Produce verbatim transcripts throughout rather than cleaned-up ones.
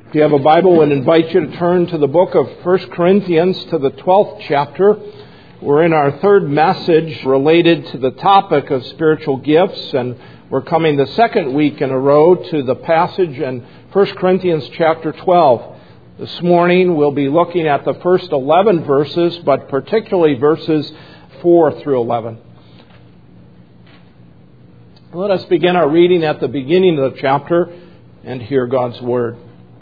If you have a Bible, I would invite you to turn to the book of First Corinthians to the twelfth chapter. We're in our third message related to the topic of spiritual gifts, and we're coming the second week in a row to the passage in First Corinthians chapter twelve. This morning we'll be looking at the first eleven verses, but particularly verses four through eleven. Let us begin our reading at the beginning of the chapter and hear God's Word.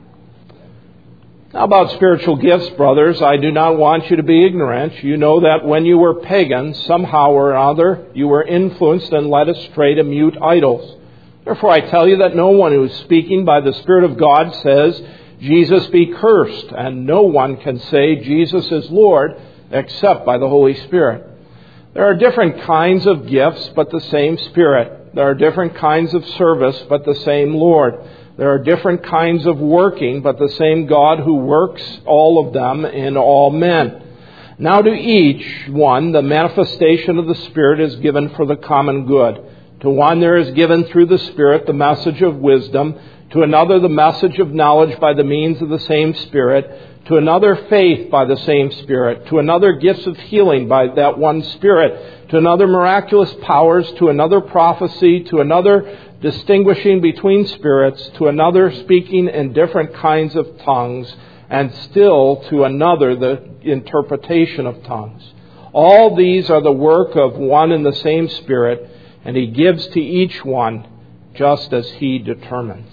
Now about spiritual gifts, brothers, I do not want you to be ignorant. You know that when you were pagans, somehow or other, you were influenced and led astray to mute idols. Therefore I tell you that no one who is speaking by the Spirit of God says, Jesus be cursed, and no one can say Jesus is Lord except by the Holy Spirit. There are different kinds of gifts, but the same Spirit. There are different kinds of service, but the same Lord. There are different kinds of working, but the same God who works all of them in all men. Now to each one, the manifestation of the Spirit is given for the common good. To one there is given through the Spirit the message of wisdom, to another the message of knowledge by the means of the same Spirit, to another faith by the same Spirit, to another gifts of healing by that one Spirit, to another miraculous powers, to another prophecy, to another distinguishing between spirits, to another speaking in different kinds of tongues, and still to another the interpretation of tongues. All these are the work of one and the same Spirit, and He gives to each one just as He determines.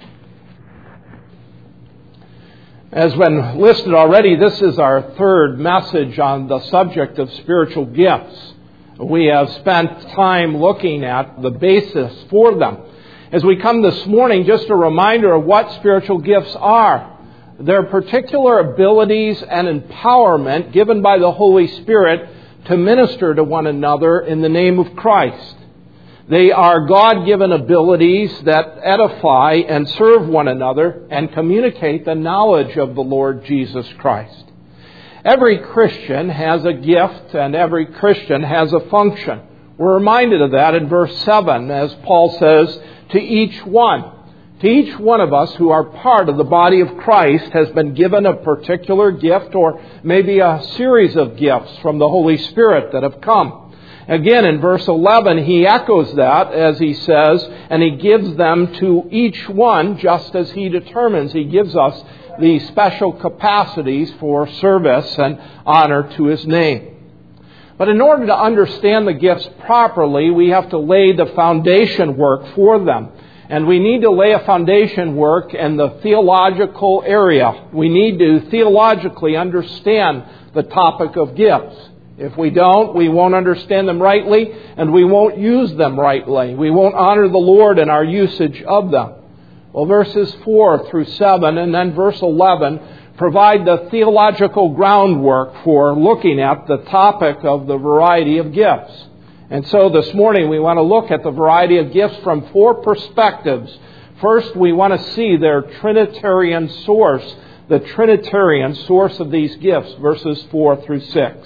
As been listed already, this is our third message on the subject of spiritual gifts. We have spent time looking at the basis for them. As we come this morning, just a reminder of what spiritual gifts are. They're particular abilities and empowerment given by the Holy Spirit to minister to one another in the name of Christ. They are God-given abilities that edify and serve one another and communicate the knowledge of the Lord Jesus Christ. Every Christian has a gift and every Christian has a function. We're reminded of that in verse seven as Paul says, to each one. To each one of us who are part of the body of Christ has been given a particular gift or maybe a series of gifts from the Holy Spirit that have come. Again, in verse eleven, he echoes that as he says, and he gives them to each one just as he determines. He gives us the special capacities for service and honor to His name. But in order to understand the gifts properly, we have to lay the foundation work for them. And we need to lay a foundation work in the theological area. We need to theologically understand the topic of gifts. If we don't, we won't understand them rightly, and we won't use them rightly. We won't honor the Lord in our usage of them. Well, verses four through seven and then verse eleven provide the theological groundwork for looking at the topic of the variety of gifts. And so this morning we want to look at the variety of gifts from four perspectives. First, we want to see their Trinitarian source, the Trinitarian source of these gifts, verses four through six.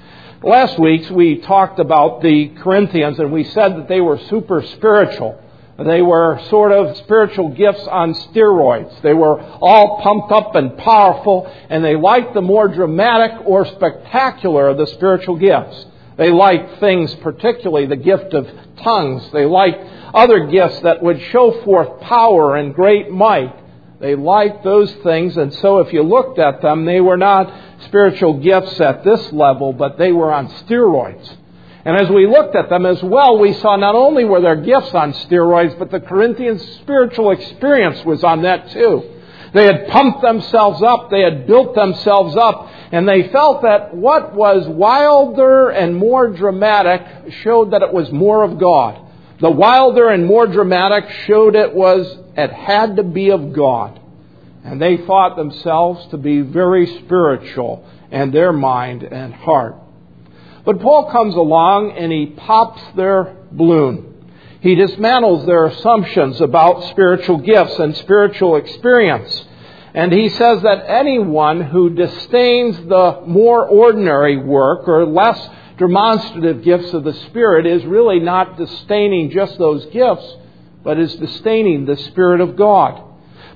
Last week we talked about the Corinthians and we said that they were super spiritual. They were sort of spiritual gifts on steroids. They were all pumped up and powerful, and they liked the more dramatic or spectacular of the spiritual gifts. They liked things, particularly the gift of tongues. They liked other gifts that would show forth power and great might. They liked those things, and so if you looked at them, they were not spiritual gifts at this level, but they were on steroids. And as we looked at them as well, we saw not only were their gifts on steroids, but the Corinthians' spiritual experience was on that too. They had pumped themselves up, they had built themselves up, and they felt that what was wilder and more dramatic showed that it was more of God. The wilder and more dramatic showed it was, it had to be of God. And they thought themselves to be very spiritual in their mind and heart. But Paul comes along and he pops their balloon. He dismantles their assumptions about spiritual gifts and spiritual experience. And he says that anyone who disdains the more ordinary work or less demonstrative gifts of the Spirit is really not disdaining just those gifts, but is disdaining the Spirit of God.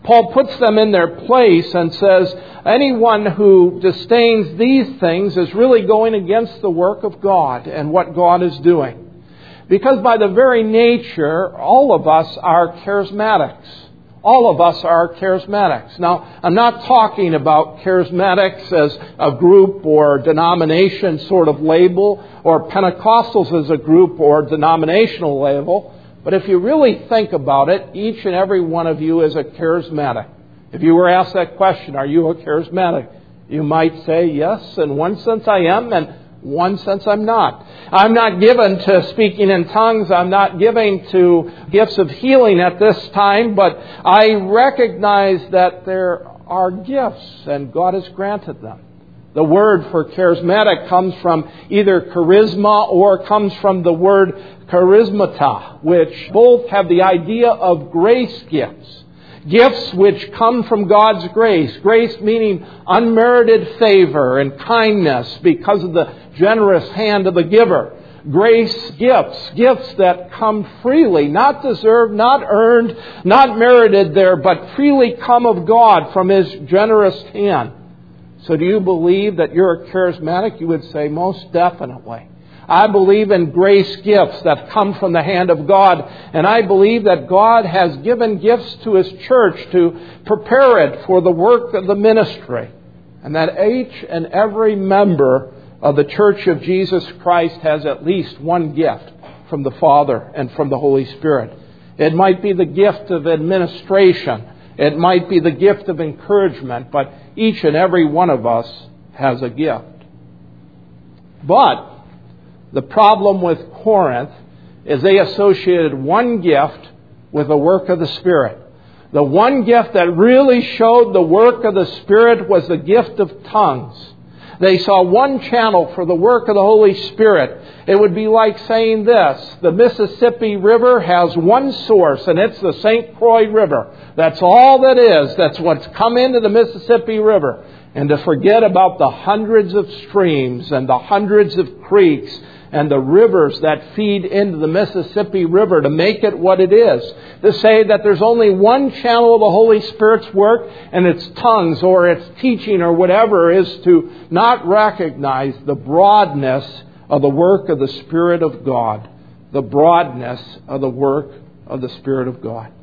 Paul puts them in their place and says, anyone who disdains these things is really going against the work of God and what God is doing. Because by the very nature, all of us are charismatics. All of us are charismatics. Now, I'm not talking about charismatics as a group or denomination sort of label, or Pentecostals as a group or denominational label. But if you really think about it, each and every one of you is a charismatic. If you were asked that question, are you a charismatic? You might say, yes, in one sense I am, and one sense I'm not. I'm not given to speaking in tongues. I'm not given to gifts of healing at this time, but I recognize that there are gifts, and God has granted them. The word for charismatic comes from either charisma or comes from the word charismata, which both have the idea of grace gifts. Gifts which come from God's grace. Grace meaning unmerited favor and kindness because of the generous hand of the giver. Grace gifts. Gifts that come freely, not deserved, not earned, not merited there, but freely come of God from His generous hand. So do you believe that you're a charismatic? You would say, most definitely. I believe in grace gifts that come from the hand of God. And I believe that God has given gifts to His church to prepare it for the work of the ministry. And that each and every member of the Church of Jesus Christ has at least one gift from the Father and from the Holy Spirit. It might be the gift of administration. It might be the gift of encouragement. But each and every one of us has a gift. But the problem with Corinth is they associated one gift with the work of the Spirit. The one gift that really showed the work of the Spirit was the gift of tongues. They saw one channel for the work of the Holy Spirit. It would be like saying this: the Mississippi River has one source, and it's the Saint Croix River. That's all that is. That's what's come into the Mississippi River. And to forget about the hundreds of streams and the hundreds of creeks and the rivers that feed into the Mississippi River to make it what it is. To say that there's only one channel of the Holy Spirit's work, and its tongues or its teaching or whatever, is to not recognize the broadness of the work of the Spirit of God. The broadness of the work of the Spirit of God.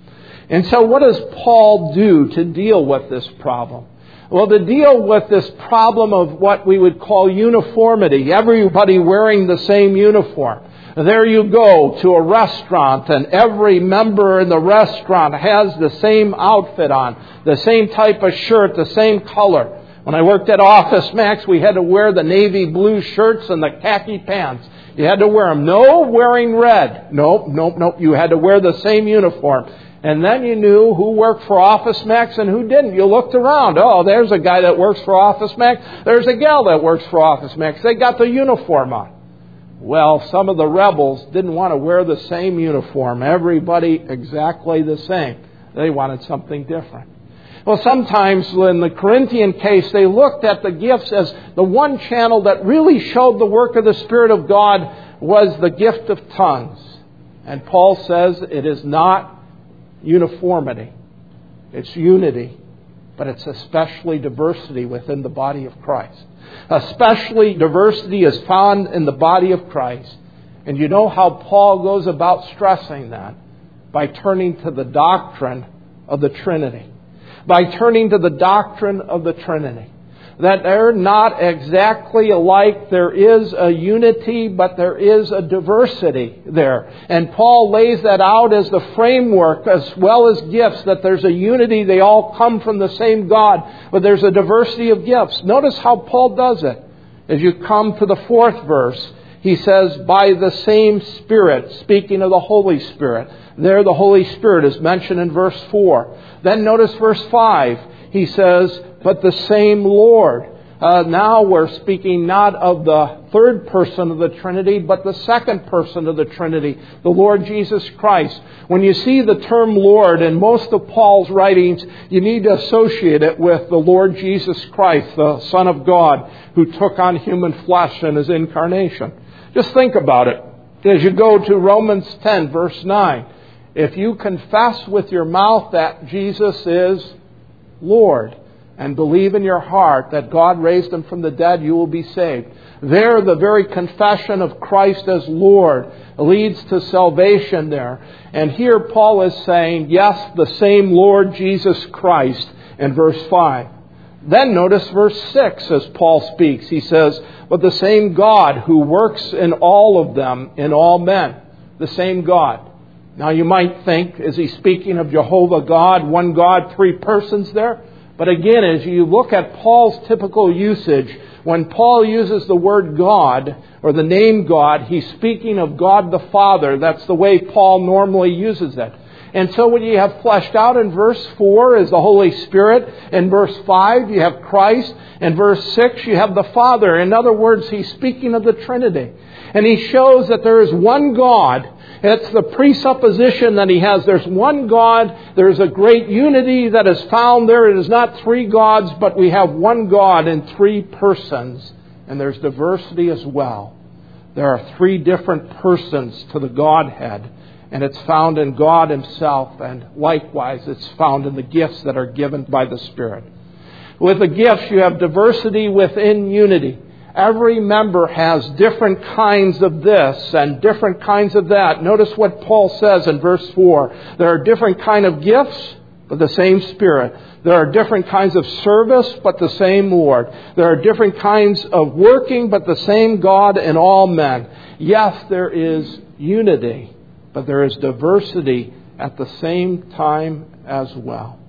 And so what does Paul do to deal with this problem? Well, to deal with this problem of what we would call uniformity, everybody wearing the same uniform. There you go to a restaurant, and every member in the restaurant has the same outfit on, the same type of shirt, the same color. When I worked at Office Max, we had to wear the navy blue shirts and the khaki pants. You had to wear them. No wearing red. Nope, nope, nope. You had to wear the same uniform. And then you knew who worked for Office Max and who didn't. You looked around. Oh, there's a guy that works for Office Max. There's a gal that works for Office Max. They got the uniform on. Well, some of the rebels didn't want to wear the same uniform. Everybody exactly the same. They wanted something different. Well, sometimes in the Corinthian case, they looked at the gifts as the one channel that really showed the work of the Spirit of God was the gift of tongues. And Paul says it is not uniformity. It's unity, but it's especially diversity within the body of Christ. Especially diversity is found in the body of Christ. And you know how Paul goes about stressing that? By turning to the doctrine of the Trinity. By turning to the doctrine of the Trinity. That they're not exactly alike. There is a unity, but there is a diversity there. And Paul lays that out as the framework as well as gifts, that there's a unity. They all come from the same God, but there's a diversity of gifts. Notice how Paul does it. As you come to the fourth verse, he says, by the same Spirit, speaking of the Holy Spirit. There the Holy Spirit is mentioned in verse four. Then notice verse five. He says, but the same Lord. Uh, now we're speaking not of the third person of the Trinity, but the second person of the Trinity, the Lord Jesus Christ. When you see the term Lord in most of Paul's writings, you need to associate it with the Lord Jesus Christ, the Son of God, who took on human flesh in His incarnation. Just think about it. As you go to Romans ten, verse nine, If you confess with your mouth that Jesus is Lord and believe in your heart that God raised Him from the dead, you will be saved. There, the very confession of Christ as Lord leads to salvation there. And here Paul is saying, yes, the same Lord Jesus Christ in verse five. Then notice verse six as Paul speaks. He says, but the same God who works in all of them, in all men. The same God. Now you might think, is he speaking of Jehovah God, one God, three persons there? But again, as you look at Paul's typical usage, when Paul uses the word God, or the name God, he's speaking of God the Father. That's the way Paul normally uses it. And so what you have fleshed out in verse four is the Holy Spirit. In verse five, you have Christ. In verse six, you have the Father. In other words, he's speaking of the Trinity. And he shows that there is one God. It's the presupposition that he has. There's one God. There's a great unity that is found there. It is not three gods, but we have one God in three persons. And there's diversity as well. There are three different persons to the Godhead. And it's found in God Himself. And likewise, it's found in the gifts that are given by the Spirit. With the gifts, you have diversity within unity. Every member has different kinds of this and different kinds of that. Notice what Paul says in verse four. There are different kinds of gifts, but the same Spirit. There are different kinds of service, but the same Lord. There are different kinds of working, but the same God in all men. Yes, there is unity, but there is diversity at the same time as well.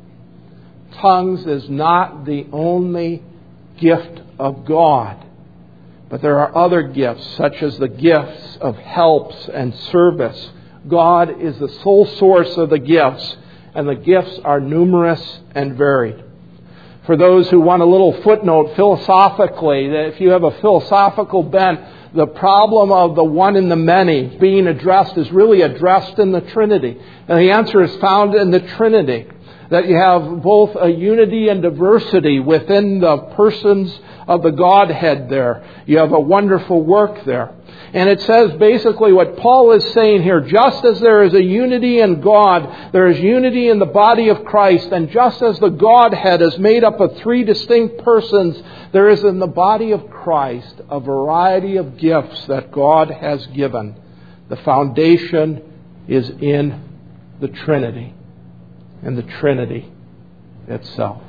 Tongues is not the only gift of God. But there are other gifts, such as the gifts of helps and service. God is the sole source of the gifts, and the gifts are numerous and varied. For those who want a little footnote philosophically, that if you have a philosophical bent, the problem of the one and the many being addressed is really addressed in the Trinity. And the answer is found in the Trinity. That you have both a unity and diversity within the persons of the Godhead there. You have a wonderful work there. And it says basically what Paul is saying here, just as there is a unity in God, there is unity in the body of Christ. And just as the Godhead is made up of three distinct persons, there is in the body of Christ a variety of gifts that God has given. The foundation is in the Trinity. And the Trinity itself.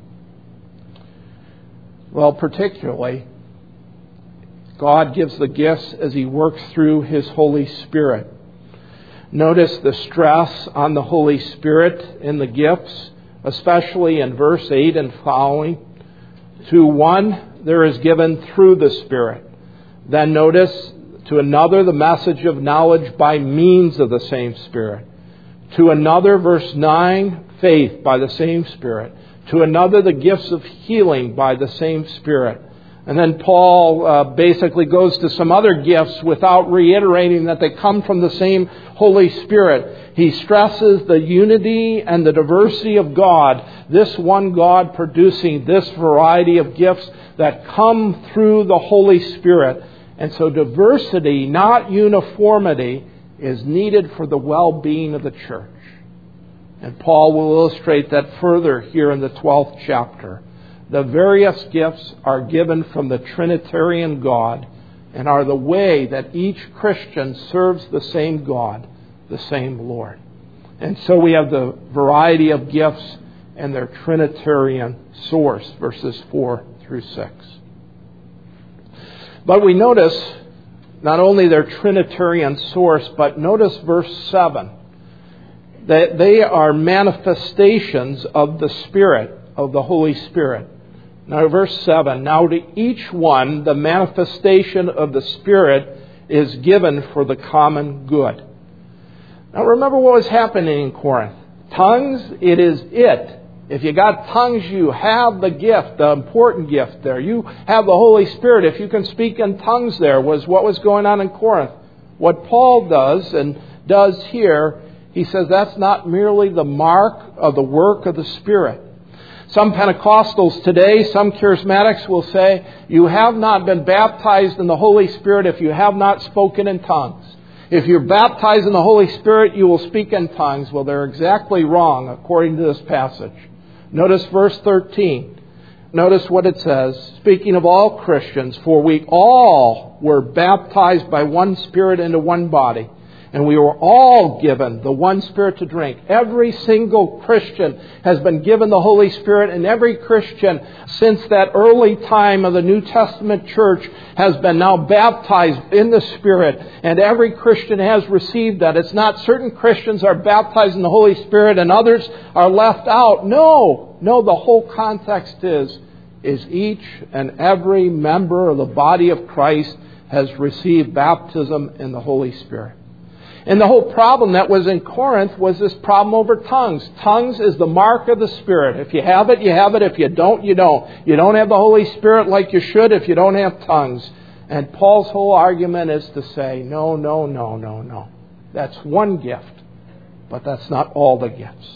Well, particularly, God gives the gifts as He works through His Holy Spirit. Notice the stress on the Holy Spirit in the gifts, especially in verse eight and following. To one, there is given through the Spirit. Then notice, to another, the message of knowledge by means of the same Spirit. To another, verse nine, faith by the same Spirit. To another, the gifts of healing by the same Spirit. And then Paul uh, basically goes to some other gifts without reiterating that they come from the same Holy Spirit. He stresses the unity and the diversity of God, this one God producing this variety of gifts that come through the Holy Spirit. And so diversity, not uniformity, is needed for the well-being of the church. And Paul will illustrate that further here in the twelfth chapter. The various gifts are given from the Trinitarian God and are the way that each Christian serves the same God, the same Lord. And so we have the variety of gifts and their Trinitarian source, verses four through six. But we notice not only their Trinitarian source, but notice verse seven. That they are manifestations of the Spirit, of the Holy Spirit. Now verse seven, now to each one the manifestation of the Spirit is given for the common good. Now remember what was happening in Corinth. Tongues, it is it. If you got tongues, you have the gift, the important gift there. You have the Holy Spirit. If you can speak in tongues there, was what was going on in Corinth. What Paul does and does here, he says that's not merely the mark of the work of the Spirit. Some Pentecostals today, some charismatics will say, you have not been baptized in the Holy Spirit if you have not spoken in tongues. If you're baptized in the Holy Spirit, you will speak in tongues. Well, they're exactly wrong according to this passage. Notice verse thirteen. Notice what it says. Speaking of all Christians, for we all were baptized by one Spirit into one body, and we were all given the one Spirit to drink. Every single Christian has been given the Holy Spirit, and every Christian since that early time of the New Testament church has been now baptized in the Spirit, and every Christian has received that. It's not certain Christians are baptized in the Holy Spirit and others are left out. No, no, the whole context is, is each and every member of the body of Christ has received baptism in the Holy Spirit. And the whole problem that was in Corinth was this problem over tongues. Tongues is the mark of the Spirit. If you have it, you have it. If you don't, you don't. You don't have the Holy Spirit like you should if you don't have tongues. And Paul's whole argument is to say, no, no, no, no, no. That's one gift, but that's not all the gifts.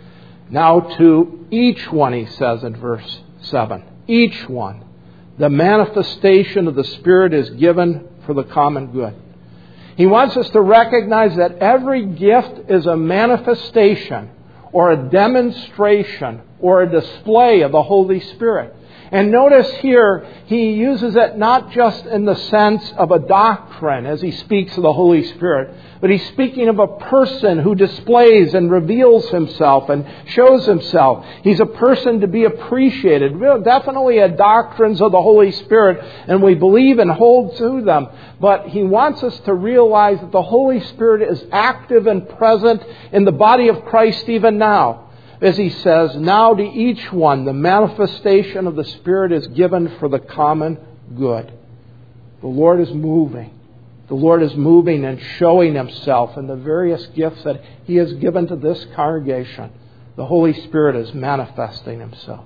Now to each one, he says in verse seven, each one, the manifestation of the Spirit is given for the common good. He wants us to recognize that every gift is a manifestation or a demonstration or a display of the Holy Spirit. And notice here, he uses it not just in the sense of a doctrine as he speaks of the Holy Spirit, but he's speaking of a person who displays and reveals himself and shows himself. He's a person to be appreciated. Definitely a doctrines of the Holy Spirit, and we believe and hold to them. But he wants us to realize that the Holy Spirit is active and present in the body of Christ even now. As he says, now to each one the manifestation of the Spirit is given for the common good. The Lord is moving. The Lord is moving and showing Himself in the various gifts that He has given to this congregation. The Holy Spirit is manifesting Himself.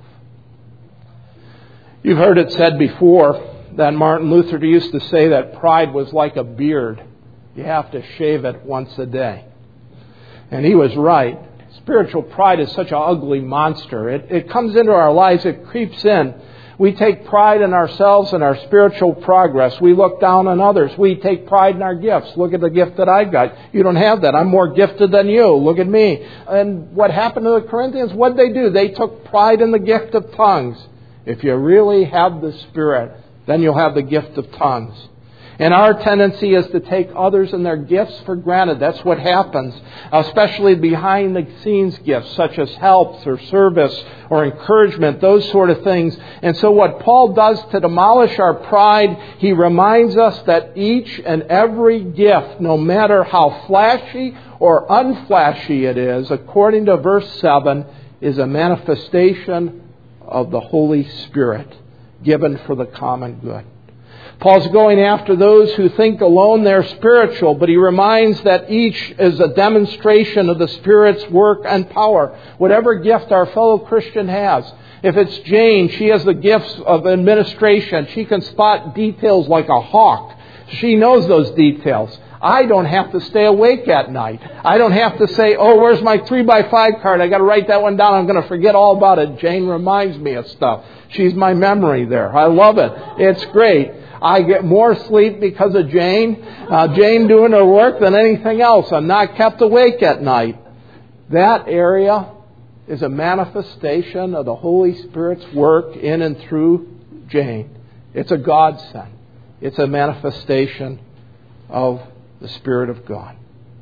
You've heard it said before that Martin Luther used to say that pride was like a beard. You have to shave it once a day. And he was right. Spiritual pride is such an ugly monster. It, it comes into our lives. It creeps in. We take pride in ourselves and our spiritual progress. We look down on others. We take pride in our gifts. Look at the gift that I got. You don't have that. I'm more gifted than you. Look at me. And what happened to the Corinthians? What did they do? They took pride in the gift of tongues. If you really have the Spirit, then you'll have the gift of tongues. And our tendency is to take others and their gifts for granted. That's what happens, especially behind the scenes gifts, such as helps or service or encouragement, those sort of things. And so what Paul does to demolish our pride, he reminds us that each and every gift, no matter how flashy or unflashy it is, according to verse seven, is a manifestation of the Holy Spirit given for the common good. Paul's going after those who think alone they're spiritual, but he reminds that each is a demonstration of the Spirit's work and power. Whatever gift our fellow Christian has. If it's Jane, she has the gifts of administration. She can spot details like a hawk. She knows those details. I don't have to stay awake at night. I don't have to say, oh, where's my three by five card? I got to write that one down. I'm going to forget all about it. Jane reminds me of stuff. She's my memory there. I love it. It's great. I get more sleep because of Jane. Uh, Jane doing her work than anything else. I'm not kept awake at night. That area is a manifestation of the Holy Spirit's work in and through Jane. It's a godsend. It's a manifestation of the Spirit of God.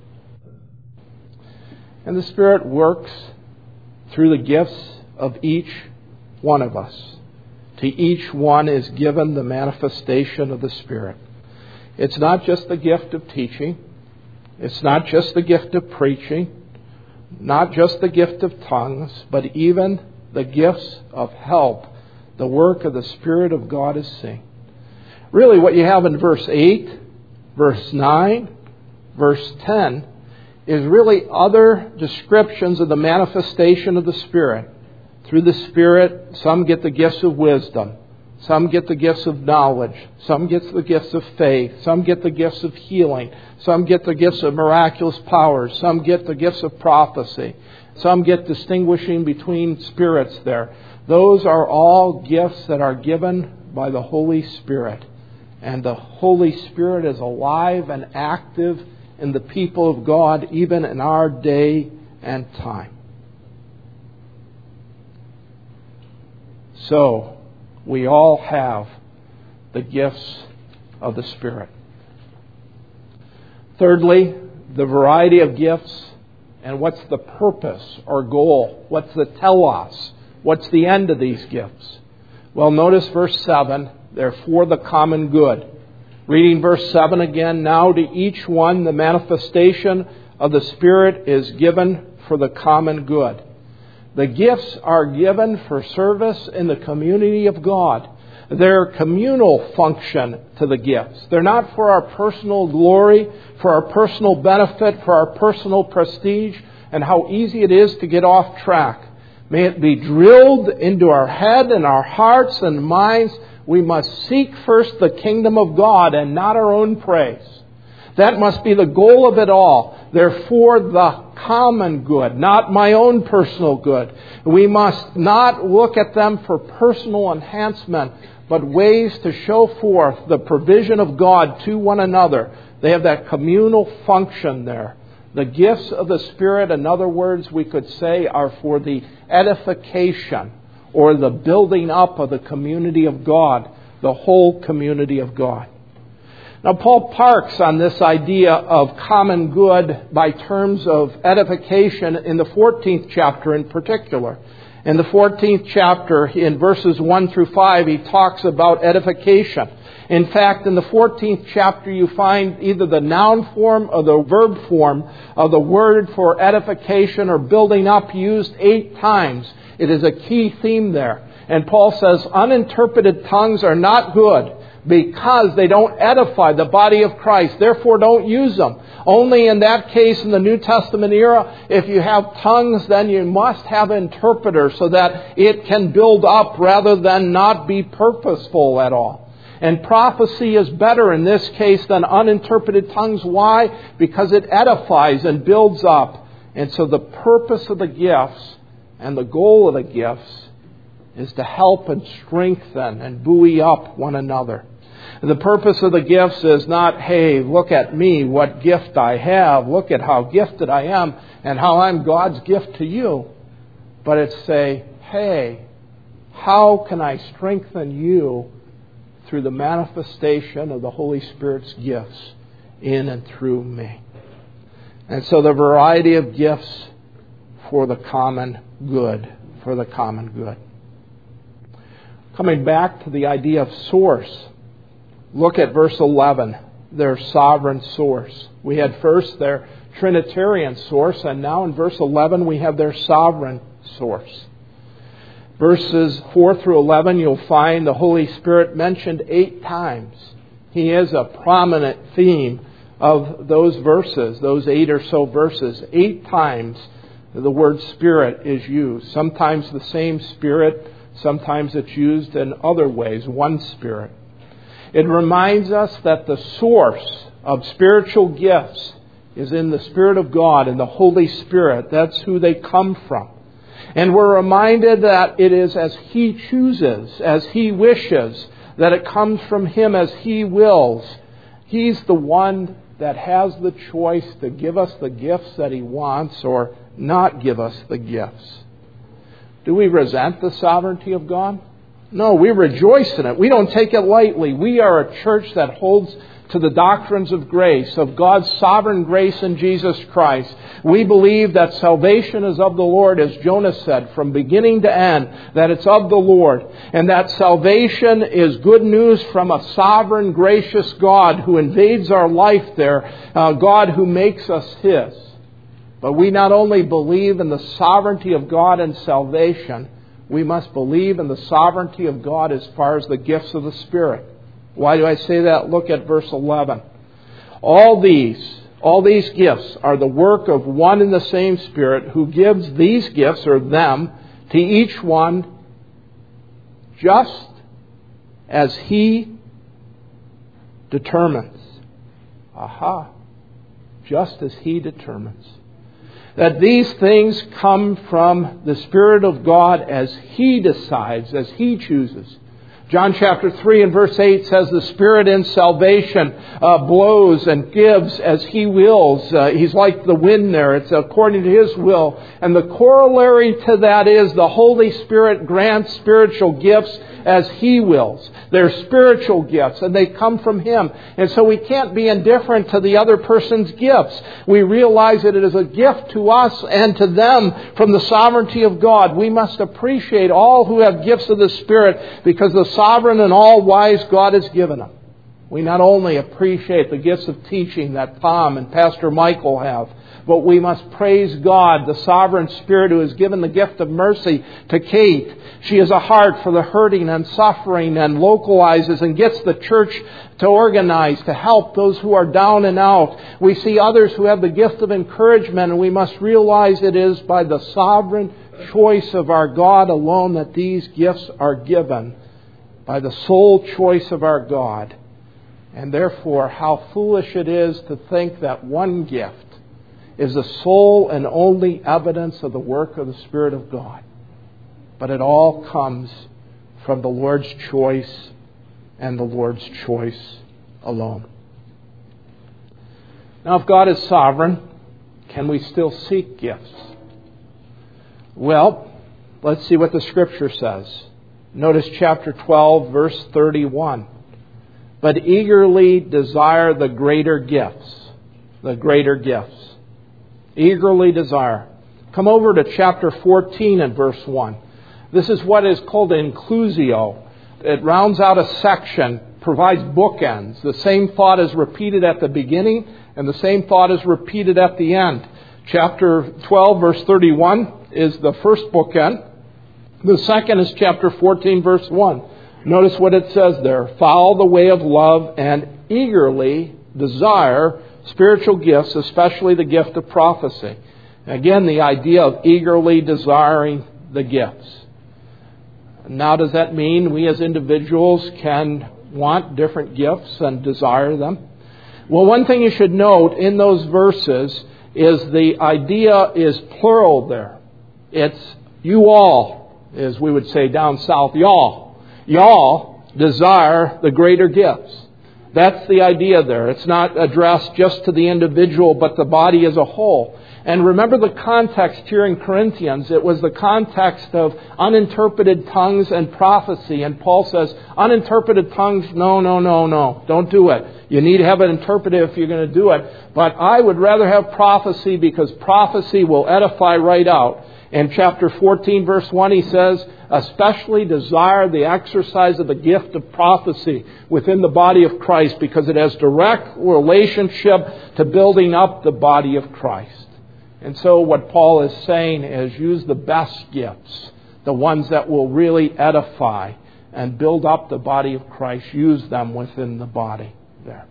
And the Spirit works through the gifts of each one of us. To each one is given the manifestation of the Spirit. It's not just the gift of teaching. It's not just the gift of preaching. Not just the gift of tongues, but even the gifts of help. The work of the Spirit of God is seen. Really what you have in verse eight, verse nine, verse ten is really other descriptions of the manifestation of the Spirit. Through the Spirit, some get the gifts of wisdom. Some get the gifts of knowledge. Some get the gifts of faith. Some get the gifts of healing. Some get the gifts of miraculous powers. Some get the gifts of prophecy. Some get distinguishing between spirits there. Those are all gifts that are given by the Holy Spirit. And the Holy Spirit is alive and active in the people of God, even in our day and time. So, we all have the gifts of the Spirit. Thirdly, the variety of gifts and what's the purpose or goal? What's the telos? What's the end of these gifts? Well, notice verse seven, they're for the common good. Reading verse seven again, now to each one the manifestation of the Spirit is given for the common good. The gifts are given for service in the community of God. They're communal function to the gifts. They're not for our personal glory, for our personal benefit, for our personal prestige, and how easy it is to get off track. May it be drilled into our head and our hearts and minds. We must seek first the kingdom of God and not our own praise. That must be the goal of it all. They're for the common good, not my own personal good. We must not look at them for personal enhancement, but ways to show forth the provision of God to one another. They have that communal function there. The gifts of the Spirit, in other words, we could say, are for the edification or the building up of the community of God, the whole community of God. Now, Paul parks on this idea of common good by terms of edification in the fourteenth chapter in particular. In the fourteenth chapter, in verses one through five, he talks about edification. In fact, in the fourteenth chapter, you find either the noun form or the verb form of the word for edification or building up used eight times. It is a key theme there. And Paul says, uninterpreted tongues are not good, because they don't edify the body of Christ. Therefore, don't use them. Only in that case, in the New Testament era, if you have tongues, then you must have interpreters so that it can build up rather than not be purposeful at all. And prophecy is better in this case than uninterpreted tongues. Why? Because it edifies and builds up. And so the purpose of the gifts and the goal of the gifts is to help and strengthen and buoy up one another. The purpose of the gifts is not, hey, look at me, what gift I have. Look at how gifted I am and how I'm God's gift to you. But it's say, hey, how can I strengthen you through the manifestation of the Holy Spirit's gifts in and through me? And so the variety of gifts for the common good, for the common good. Coming back to the idea of source, look at verse eleven, their sovereign source. We had first their Trinitarian source, and now in verse eleven we have their sovereign source. Verses four through eleven, you'll find the Holy Spirit mentioned eight times. He is a prominent theme of those verses, those eight or so verses. Eight times the word Spirit is used. Sometimes the same Spirit, sometimes it's used in other ways, one Spirit. It reminds us that the source of spiritual gifts is in the Spirit of God and the Holy Spirit. That's who they come from. And we're reminded that it is as He chooses, as He wishes, that it comes from Him as He wills. He's the one that has the choice to give us the gifts that He wants or not give us the gifts. Do we resent the sovereignty of God? No, we rejoice in it. We don't take it lightly. We are a church that holds to the doctrines of grace, of God's sovereign grace in Jesus Christ. We believe that salvation is of the Lord, as Jonah said, from beginning to end, that it's of the Lord, and that salvation is good news from a sovereign, gracious God who invades our life there, a God who makes us His. But we not only believe in the sovereignty of God and salvation, we must believe in the sovereignty of God as far as the gifts of the Spirit. Why do I say that? Look at verse eleven. All these, all these gifts are the work of one and the same Spirit who gives these gifts, or them, to each one just as He determines. Aha. Just as He determines. That these things come from the Spirit of God as He decides, as He chooses. John chapter three and verse eight says the Spirit in salvation uh, blows and gives as He wills. Uh, he's like the wind there. It's according to His will. And the corollary to that is the Holy Spirit grants spiritual gifts as He wills. They're spiritual gifts and they come from Him. And so we can't be indifferent to the other person's gifts. We realize that it is a gift to us and to them from the sovereignty of God. We must appreciate all who have gifts of the Spirit because the sovereign and all-wise God has given them. We not only appreciate the gifts of teaching that Tom and Pastor Michael have, but we must praise God, the sovereign Spirit who has given the gift of mercy to Kate. She has a heart for the hurting and suffering and localizes and gets the church to organize, to help those who are down and out. We see others who have the gift of encouragement, and we must realize it is by the sovereign choice of our God alone that these gifts are given. By the sole choice of our God. And therefore, how foolish it is to think that one gift is the sole and only evidence of the work of the Spirit of God. But it all comes from the Lord's choice and the Lord's choice alone. Now, if God is sovereign, can we still seek gifts? Well, let's see what the Scripture says. Notice chapter twelve, verse thirty-one. But eagerly desire the greater gifts. The greater gifts. Eagerly desire. Come over to chapter fourteen and verse one. This is what is called inclusio. It rounds out a section, provides bookends. The same thought is repeated at the beginning, and the same thought is repeated at the end. Chapter twelve, verse thirty-one is the first bookend. The second is chapter fourteen, verse one. Notice what it says there. Follow the way of love and eagerly desire spiritual gifts, especially the gift of prophecy. Again, the idea of eagerly desiring the gifts. Now, does that mean we as individuals can want different gifts and desire them? Well, one thing you should note in those verses is the idea is plural there. It's you all. As we would say down south, y'all. Y'all desire the greater gifts. That's the idea there. It's not addressed just to the individual, but the body as a whole. And remember the context here in Corinthians. It was the context of uninterpreted tongues and prophecy. And Paul says, uninterpreted tongues, no, no, no, no. Don't do it. You need to have it interpreted if you're going to do it. But I would rather have prophecy because prophecy will edify right out. In chapter fourteen, verse one, he says, especially desire the exercise of the gift of prophecy within the body of Christ because it has direct relationship to building up the body of Christ. And so what Paul is saying is use the best gifts, the ones that will really edify and build up the body of Christ. Use them within the body there.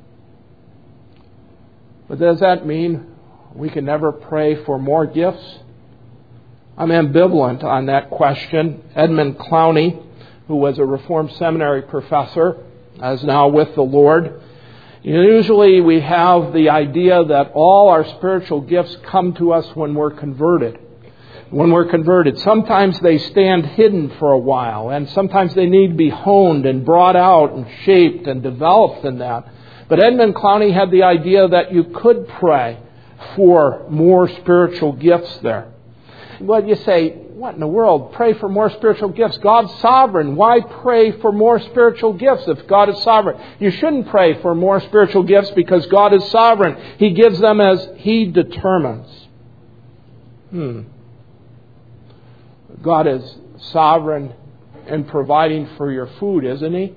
But does that mean we can never pray for more gifts? I'm ambivalent on that question. Edmund Clowney, who was a Reformed seminary professor, is now with the Lord. Usually we have the idea that all our spiritual gifts come to us when we're converted. When we're converted. Sometimes they stand hidden for a while, and sometimes they need to be honed and brought out and shaped and developed in that. But Edmund Clowney had the idea that you could pray for more spiritual gifts there. Well, you say, what in the world? Pray for more spiritual gifts. God's sovereign. Why pray for more spiritual gifts if God is sovereign? You shouldn't pray for more spiritual gifts because God is sovereign. He gives them as He determines. Hmm. God is sovereign in providing for your food, isn't He?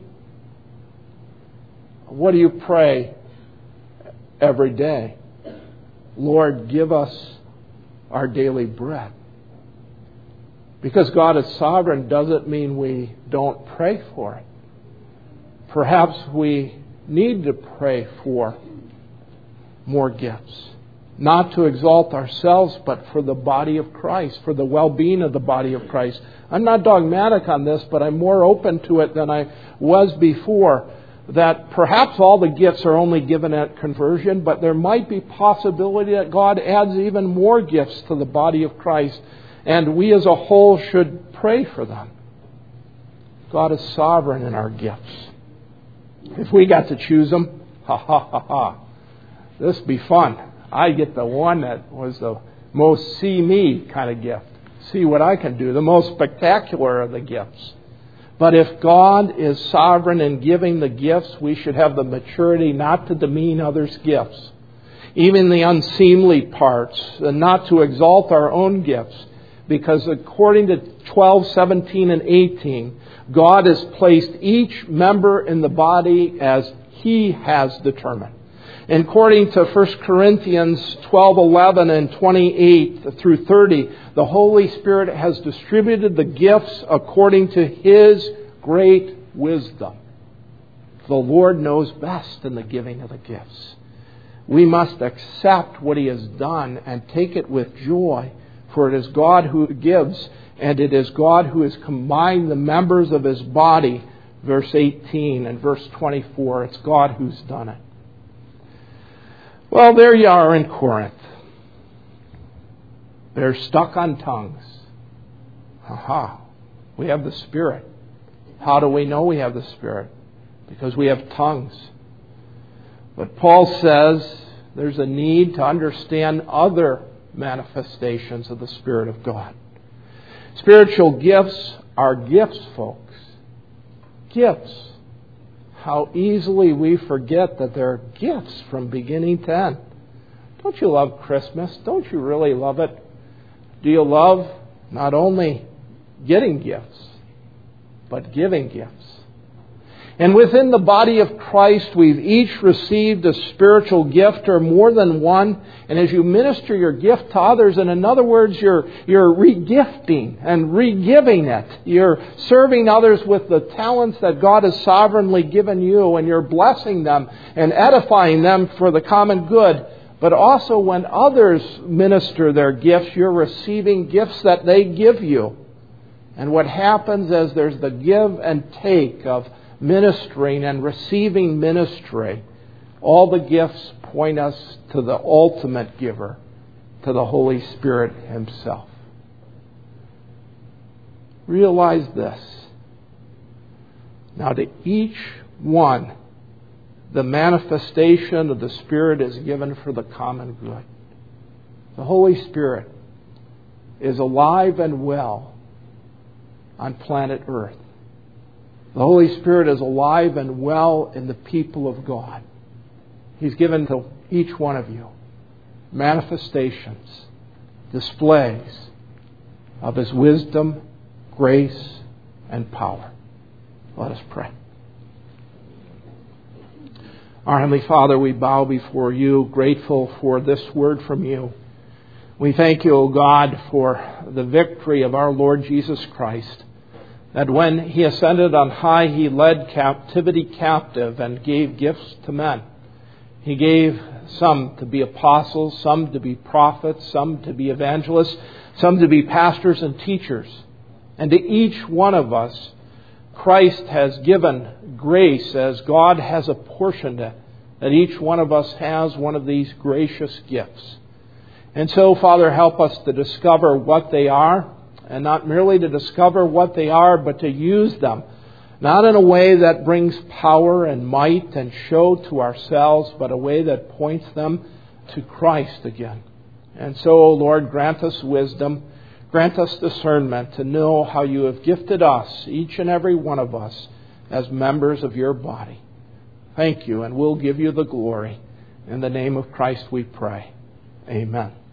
What do you pray every day? Lord, give us our daily bread. Because God is sovereign doesn't mean we don't pray for it. Perhaps we need to pray for more gifts. Not to exalt ourselves, but for the body of Christ, for the well-being of the body of Christ. I'm not dogmatic on this, but I'm more open to it than I was before. That perhaps all the gifts are only given at conversion, but there might be possibility that God adds even more gifts to the body of Christ. And we as a whole should pray for them. God is sovereign in our gifts. If we got to choose them, ha ha ha ha, this would be fun. I get the one that was the most see me kind of gift. See what I can do, the most spectacular of the gifts. But if God is sovereign in giving the gifts, we should have the maturity not to demean others' gifts, even the unseemly parts, and not to exalt our own gifts. Because according to twelve, seventeen, and eighteen, God has placed each member in the body as He has determined. And according to First Corinthians twelve, eleven, and twenty-eight through thirty, the Holy Spirit has distributed the gifts according to His great wisdom. The Lord knows best in the giving of the gifts. We must accept what He has done and take it with joy, for it is God who gives, and it is God who has combined the members of His body, verse eighteen and verse twenty-four. It's God who's done it. Well, there you are in Corinth. They're stuck on tongues. Aha. We have the Spirit. How do we know we have the Spirit? Because we have tongues. But Paul says there's a need to understand other manifestations of the Spirit of God. Spiritual gifts are gifts, folks. Gifts. How easily we forget that they're gifts from beginning to end. Don't you love Christmas? Don't you really love it? Do you love not only getting gifts, but giving gifts? And within the body of Christ, we've each received a spiritual gift or more than one. And as you minister your gift to others, and in other words, you're, you're re-gifting and re-giving it. You're serving others with the talents that God has sovereignly given you, and you're blessing them and edifying them for the common good. But also when others minister their gifts, you're receiving gifts that they give you. And what happens is there's the give and take of ministering and receiving ministry. All the gifts point us to the ultimate giver, to the Holy Spirit Himself. Realize this. Now, to each one, the manifestation of the Spirit is given for the common good. The Holy Spirit is alive and well on planet Earth. The Holy Spirit is alive and well in the people of God. He's given to each one of you manifestations, displays of His wisdom, grace, and power. Let us pray. Our Heavenly Father, we bow before You, grateful for this word from You. We thank You, O God, for the victory of our Lord Jesus Christ, that when He ascended on high, He led captivity captive and gave gifts to men. He gave some to be apostles, some to be prophets, some to be evangelists, some to be pastors and teachers. And to each one of us, Christ has given grace as God has apportioned it, that each one of us has one of these gracious gifts. And so, Father, help us to discover what they are, and not merely to discover what they are, but to use them, not in a way that brings power and might and show to ourselves, but a way that points them to Christ again. And so, O Lord, grant us wisdom, grant us discernment to know how You have gifted us, each and every one of us, as members of Your body. Thank You, and we'll give You the glory. In the name of Christ we pray. Amen.